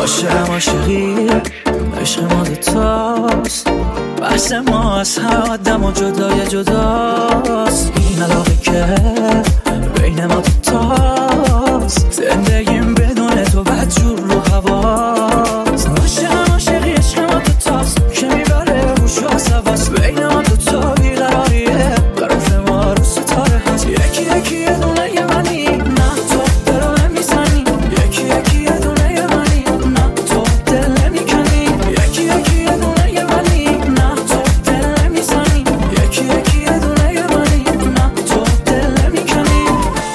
عاشقم عاشقی عشق ما دوتاست، بحث ما از هر آدم و جدای جداست. این علاقه که بین ما دوتاست، زندگیم بدون تو بدجور رو هواست. عاشقم عاشقی عشق ما دوتاست که میبره روش و سواست. بین ما دوتا بیقراریه، قرار ما رو ستاره هست. یکی یکی یه دونه یه منی، نه تو دلو نمیزنی. یکی یکی یه دونه یه منی، نه تو دل نمیکنی. یکی یکی یه دونه یه منی، نه تو دل نمیزنی. یکی یکی یه دونه یه منی، نه تو دل نمیکنی.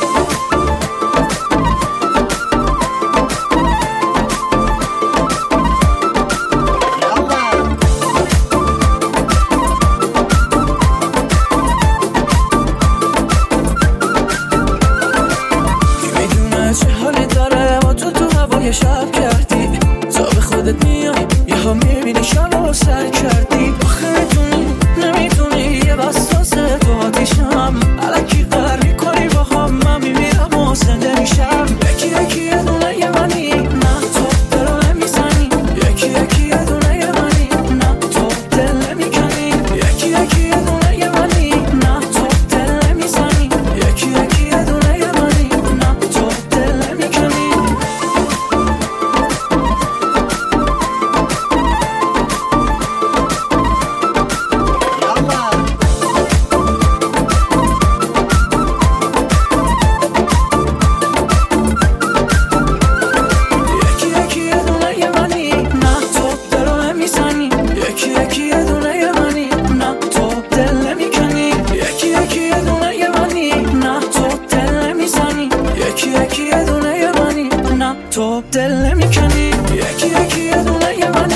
میدونه چه حالی داره با تو هوای شب کردی. تا به خودت میای یه ها میبینی شب رو سر کردی. آخه نمیتونی یه بسازه تو آتیشم. علکی قرار میکنی با هم، من میمیرم و زنده میشم. یکی یکی یه دونه یه منی، نه تو دلو نمیزنی. یکی یکی یه دونه یه منی، نه تو دل نمیکنی. یکی یکی یه دونه یه منی، نه تو دل نمیزنی. یکی یکی یه دونه یه منی، نه تو دل نمیکنی. یکی یکی یه دونه یه منی، نه تو دلو نمیزنی. یکی یکی یه دونه یه منی، نه تو دل نمیکنی. یکی یکی یه دونه یه منی، نه تو دل نمیزنی. یکی یکی یه دونه یه منی، نه تو دل نمیکنی. یکی یکی یه دونه یه منی.